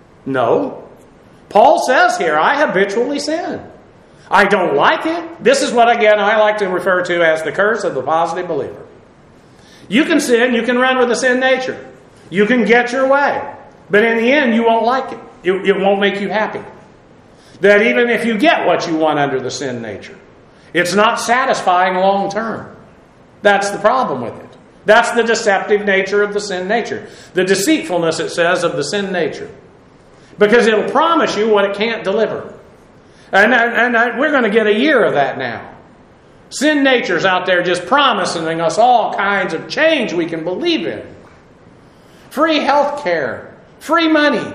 No. Paul says here, I habitually sin. I don't like it. This is what, again, I like to refer to as the curse of the positive believer. You can sin, you can run with the sin nature. You can get your way. But in the end, you won't like it. It, it won't make you happy. That even if you get what you want under the sin nature, it's not satisfying long term. That's the problem with it. That's the deceptive nature of the sin nature. The deceitfulness, it says, of the sin nature. Because it'll promise you what it can't deliver. And, and, and we're going to get a year of that now. Sin nature's out there just promising us all kinds of change we can believe in. Free health care. Free money.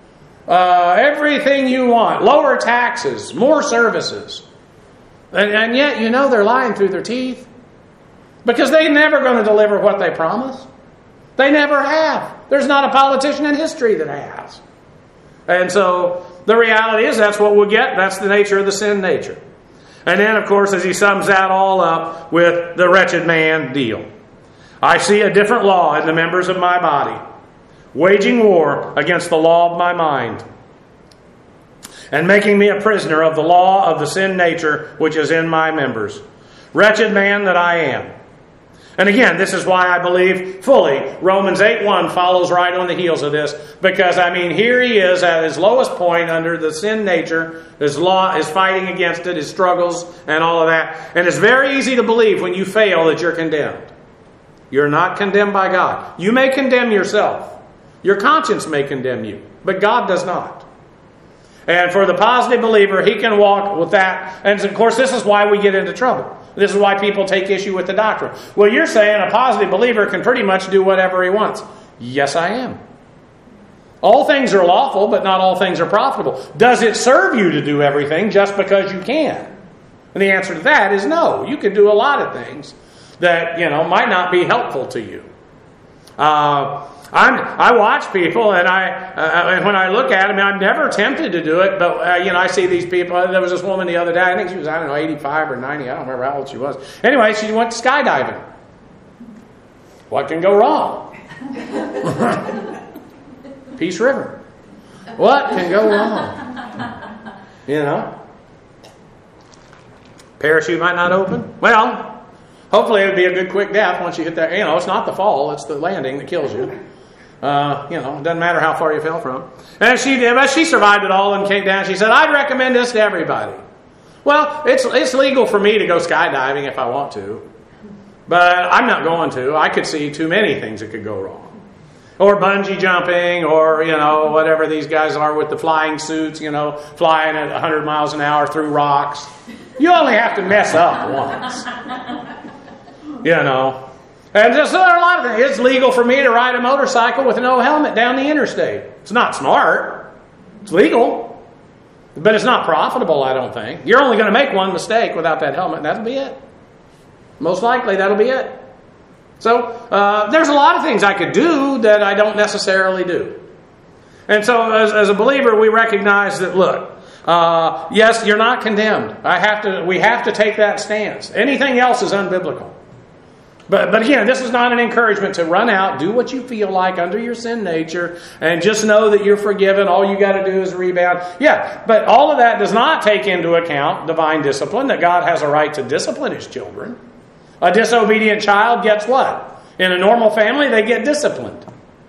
Uh, everything you want. Lower taxes. More services. And, and yet, you know, they're lying through their teeth. Because they're never going to deliver what they promise. They never have. There's not a politician in history that has. And so, the reality is that's what we'll get. That's the nature of the sin nature. And then, of course, as he sums that all up with the wretched man deal. I see a different law in the members of my body, waging war against the law of my mind, and making me a prisoner of the law of the sin nature which is in my members. Wretched man that I am. And again, this is why I believe fully Romans eight one follows right on the heels of this. Because, I mean, here he is at his lowest point under the sin nature. His law is fighting against it, his struggles, and all of that. And it's very easy to believe when you fail that you're condemned. You're not condemned by God. You may condemn yourself. Your conscience may condemn you. But God does not. And for the positive believer, he can walk with that. And of course, this is why we get into trouble. This is why people take issue with the doctrine. Well, you're saying a positive believer can pretty much do whatever he wants. Yes, I am. All things are lawful, but not all things are profitable. Does it serve you to do everything just because you can? And the answer to that is no. You can do a lot of things that, you know, might not be helpful to you. Uh, I'm, I watch people, and I uh, and when I look at them, I'm never tempted to do it. But uh, you know, I see these people. There was this woman the other day. I think she was, I don't know, eighty-five or ninety. I don't remember how old she was. Anyway, she went skydiving. What can go wrong? Peace River. What can go wrong? You know, parachute might not open. Well, hopefully it would be a good quick death once you hit that. You know, it's not the fall; it's the landing that kills you. Uh, you know, it doesn't matter how far you fell from. And she did, but she survived it all and came down. She said, "I'd recommend this to everybody." Well, it's it's legal for me to go skydiving if I want to, but I'm not going to. I could see too many things that could go wrong, or bungee jumping, or you know, whatever these guys are with the flying suits. You know, flying at one hundred miles an hour through rocks. You only have to mess up once. You know. And just, there are a lot of things. It's legal for me to ride a motorcycle with no helmet down the interstate. It's not smart. It's legal. But it's not profitable, I don't think. You're only going to make one mistake without that helmet, and that'll be it. Most likely, that'll be it. So, uh, there's a lot of things I could do that I don't necessarily do. And so, as, as a believer, we recognize that, look, uh, yes, you're not condemned. I have to. We have to take that stance. Anything else is unbiblical. But but again, this is not an encouragement to run out, do what you feel like under your sin nature, and just know that you're forgiven. All you got to do is rebound. Yeah, but all of that does not take into account divine discipline, that God has a right to discipline His children. A disobedient child gets what? In a normal family, they get disciplined.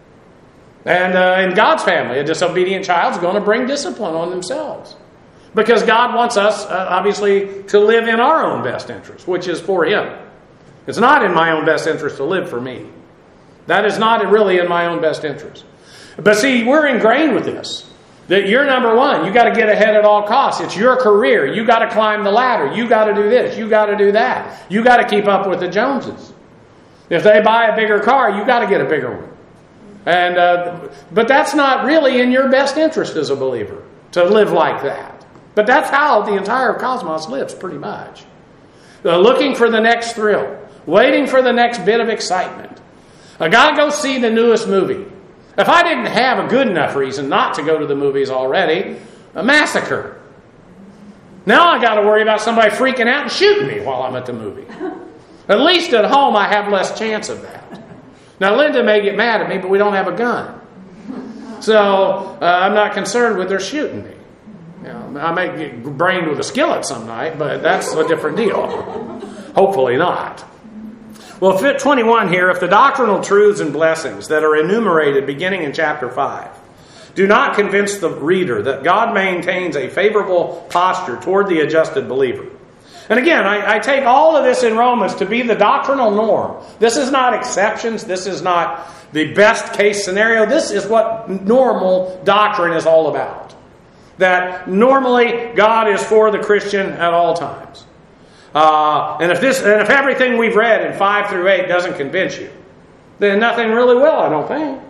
And uh, in God's family, a disobedient child is going to bring discipline on themselves. Because God wants us, uh, obviously, to live in our own best interest, which is for Him. It's not in my own best interest to live for me. That is not really in my own best interest. But see, we're ingrained with this. That you're number one. You got to get ahead at all costs. It's your career. You got to climb the ladder. You got to do this. You got to do that. You got to keep up with the Joneses. If they buy a bigger car, you got to get a bigger one. And uh, but that's not really in your best interest as a believer to live like that. But that's how the entire cosmos lives, pretty much. Uh, looking for the next thrill. Waiting for the next bit of excitement. I got to go see the newest movie. If I didn't have a good enough reason not to go to the movies already, a massacre. Now I got to worry about somebody freaking out and shooting me while I'm at the movie. At least at home I have less chance of that. Now Linda may get mad at me, but we don't have a gun. So uh, I'm not concerned with her shooting me. You know, I may get brained with a skillet some night, but that's a different deal. Hopefully not. Well, fit twenty-one here, if the doctrinal truths and blessings that are enumerated beginning in chapter five do not convince the reader that God maintains a favorable posture toward the adjusted believer. And again, I, I take all of this in Romans to be the doctrinal norm. This is not exceptions. This is not the best case scenario. This is what normal doctrine is all about. That normally God is for the Christian at all times. Uh, and if this, and if everything we've read in five through eight doesn't convince you, then nothing really will, I don't think.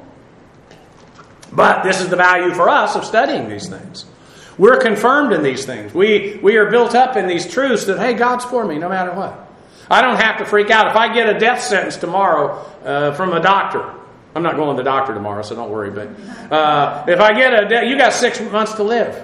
But this is the value for us of studying these things. We're confirmed in these things. We we are built up in these truths that, hey, God's for me no matter what. I don't have to freak out. If I get a death sentence tomorrow uh, from a doctor, I'm not going to the doctor tomorrow, so don't worry. But uh, if I get a death, you got six months to live.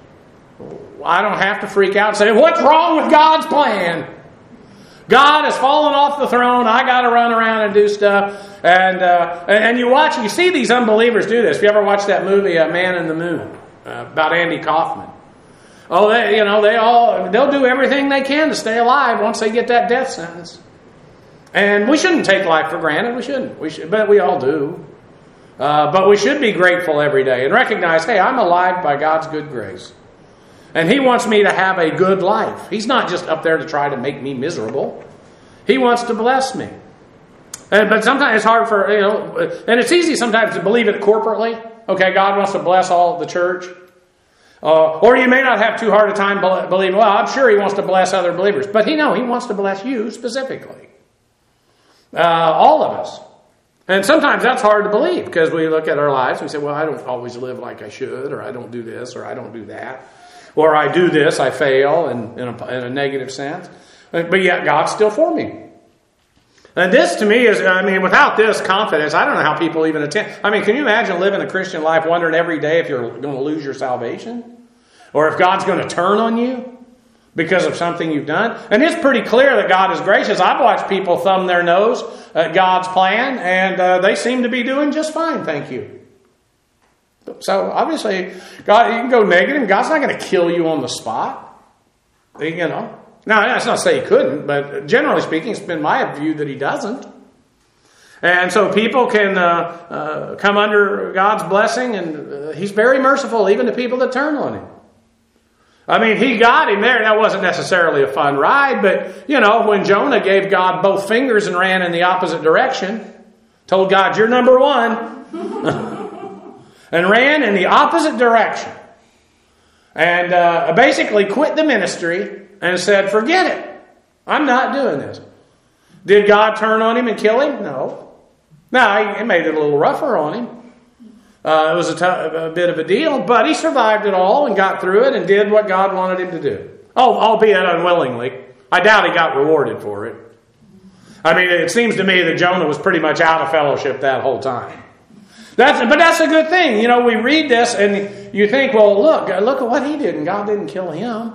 I don't have to freak out and say, what's wrong with God's plan? God has fallen off the throne. I got to run around and do stuff. And uh, and you watch, you see these unbelievers do this. If you ever watched that movie, uh, Man in the Moon, uh, about Andy Kaufman. Oh, they, you know, they all, they'll do everything they can to stay alive once they get that death sentence. And we shouldn't take life for granted. We shouldn't. We should, but we all do. Uh, but we should be grateful every day and recognize, hey, I'm alive by God's good grace. And He wants me to have a good life. He's not just up there to try to make me miserable. He wants to bless me. And, but sometimes it's hard for, you know, and it's easy sometimes to believe it corporately. Okay, God wants to bless all of the church. Uh, or you may not have too hard a time believing, well, I'm sure He wants to bless other believers. But He, no, He wants to bless you specifically. Uh, all of us. And sometimes that's hard to believe because we look at our lives and we say, well, I don't always live like I should, or I don't do this, or I don't do that. Or I do this, I fail in, in, a, in a negative sense. But yet God's still for me. And this to me is, I mean, without this confidence, I don't know how people even attempt. I mean, can you imagine living a Christian life wondering every day if you're going to lose your salvation? Or if God's going to turn on you because of something you've done? And it's pretty clear that God is gracious. I've watched people thumb their nose at God's plan, and uh, they seem to be doing just fine, thank you. So obviously, God, you can go negative. God's not going to kill you on the spot. You know. Now, that's not to say He couldn't, but generally speaking, it's been my view that He doesn't. And so people can uh, uh, come under God's blessing, and uh, He's very merciful even to people that turn on Him. I mean, He got him there. That wasn't necessarily a fun ride, but, you know, when Jonah gave God both fingers and ran in the opposite direction, told God, you're number one, and ran in the opposite direction, and uh, basically quit the ministry and said, forget it. I'm not doing this. Did God turn on him and kill him? No. No, He made it a little rougher on him. Uh, it was a, t- a bit of a deal, but he survived it all and got through it and did what God wanted him to do. Oh, albeit unwillingly. I doubt he got rewarded for it. I mean, it seems to me that Jonah was pretty much out of fellowship that whole time. That's, but that's a good thing. You know, we read this and you think, well, look, look at what he did, and God didn't kill him.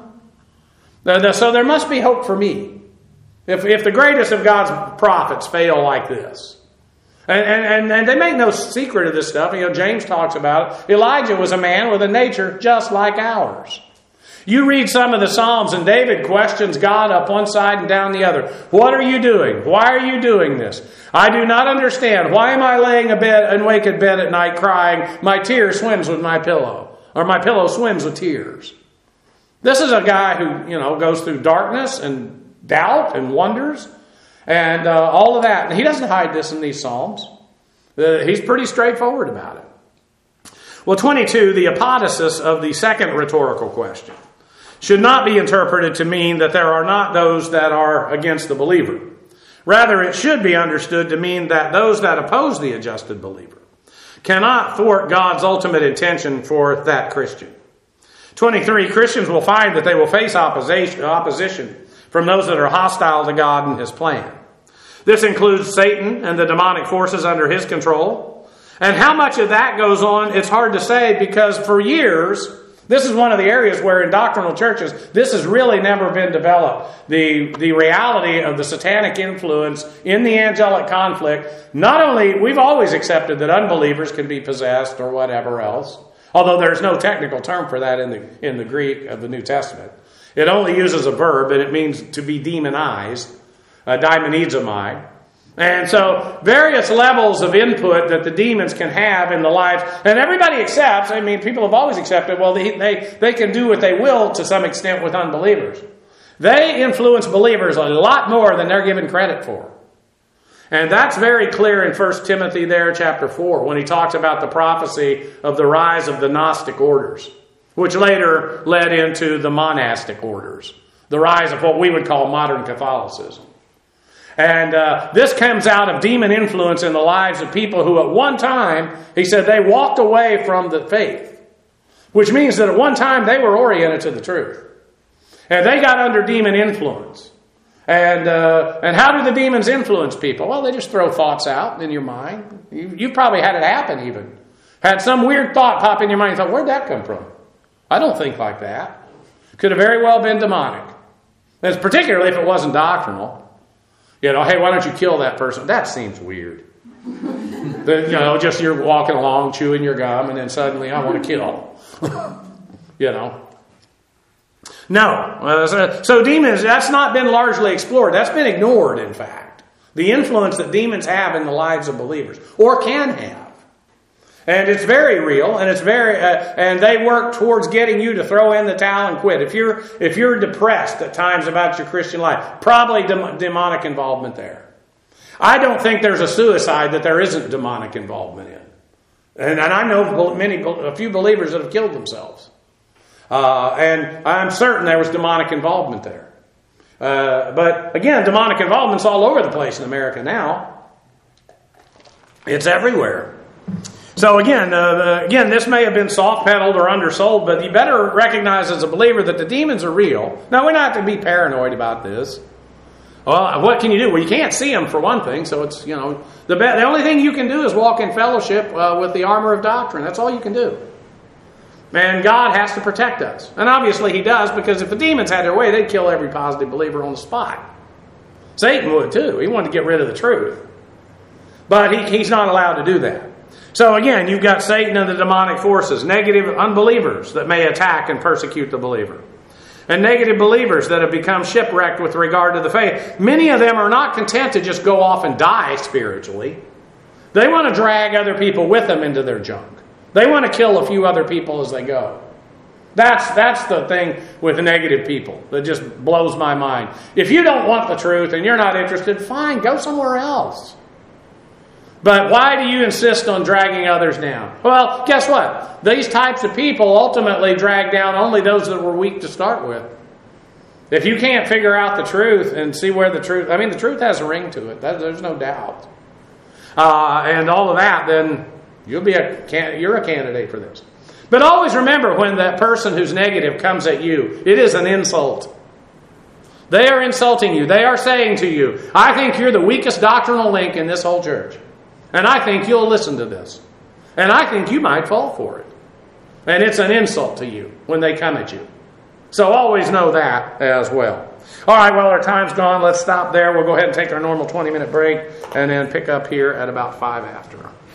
So there must be hope for me. If, if the greatest of God's prophets fail like this. And, and, and they make no secret of this stuff. You know, James talks about it. Elijah was a man with a nature just like ours. You read some of the Psalms and David questions God up one side and down the other. What are you doing? Why are you doing this? I do not understand. Why am I laying a bed and wake at bed at night crying? My tear swims with my pillow. Or my pillow swims with tears. This is a guy who, you know, goes through darkness and doubt and wonders. And uh, all of that. And he doesn't hide this in these Psalms. Uh, he's pretty straightforward about it. Well, twenty-two, the apodosis of the second rhetorical question should not be interpreted to mean that there are not those that are against the believer. Rather, it should be understood to mean that those that oppose the adjusted believer cannot thwart God's ultimate intention for that Christian. twenty-three, Christians will find that they will face opposition, opposition from those that are hostile to God and His plan. This includes Satan and the demonic forces under his control. And how much of that goes on, it's hard to say, because for years, this is one of the areas where in doctrinal churches, this has really never been developed. The, the reality of the satanic influence in the angelic conflict. Not only, we've always accepted that unbelievers can be possessed or whatever else. Although there's no technical term for that in the, in the Greek of the New Testament. It only uses a verb, and it means to be demonized. Uh, daimonizomai. And so various levels of input that the demons can have in the lives, and everybody accepts, I mean, people have always accepted, well, they, they, they can do what they will to some extent with unbelievers. They influence believers a lot more than they're given credit for. And that's very clear in First Timothy there, chapter four, when he talks about the prophecy of the rise of the Gnostic orders, which later led into the monastic orders, the rise of what we would call modern Catholicism. And uh, this comes out of demon influence in the lives of people who at one time, he said, they walked away from the faith. Which means that at one time they were oriented to the truth. And they got under demon influence. And uh, and how do the demons influence people? Well, they just throw thoughts out in your mind. You, you probably had it happen even. Had some weird thought pop in your mind and thought, where'd that come from? I don't think like that. Could have very well been demonic. And particularly if it wasn't doctrinal. You know, hey, why don't you kill that person? That seems weird. the, you know, just you're walking along, chewing your gum, and then suddenly I want to kill. you know. No. Uh, so, so demons, that's not been largely explored. That's been ignored, in fact. The influence that demons have in the lives of believers, or can have. And it's very real, and it's very, uh, and they work towards getting you to throw in the towel and quit. If you're, if you're depressed at times about your Christian life, probably dem- demonic involvement there. I don't think there's a suicide that there isn't demonic involvement in. And, and I know many, a few believers that have killed themselves. Uh, and I'm certain there was demonic involvement there. Uh, but again, demonic involvement's all over the place in America now. It's everywhere. So again, uh, again, this may have been soft-pedaled or undersold, but you better recognize as a believer that the demons are real. Now, we're not to be paranoid about this. Well, what can you do? Well, you can't see them for one thing, so it's, you know, the be- the only thing you can do is walk in fellowship uh, with the armor of doctrine. That's all you can do. And God has to protect us. And obviously He does, because if the demons had their way, they'd kill every positive believer on the spot. Satan would too. He wanted to get rid of the truth. But he, he's not allowed to do that. So again, you've got Satan and the demonic forces, negative unbelievers that may attack and persecute the believer. And negative believers that have become shipwrecked with regard to the faith. Many of them are not content to just go off and die spiritually. They want to drag other people with them into their junk. They want to kill a few other people as they go. That's, that's the thing with negative people that just blows my mind. If you don't want the truth and you're not interested, fine, go somewhere else. But why do you insist on dragging others down? Well, guess what? These types of people ultimately drag down only those that were weak to start with. If you can't figure out the truth and see where the truth... I mean, the truth has a ring to it. That, there's no doubt. Uh, and all of that, then you'll be a you're a candidate for this. But always remember, when that person who's negative comes at you, it is an insult. They are insulting you. They are saying to you, I think you're the weakest doctrinal link in this whole church. And I think you'll listen to this. And I think you might fall for it. And it's an insult to you when they come at you. So always know that as well. All right, well, our time's gone. Let's stop there. We'll go ahead and take our normal twenty-minute break and then pick up here at about five after.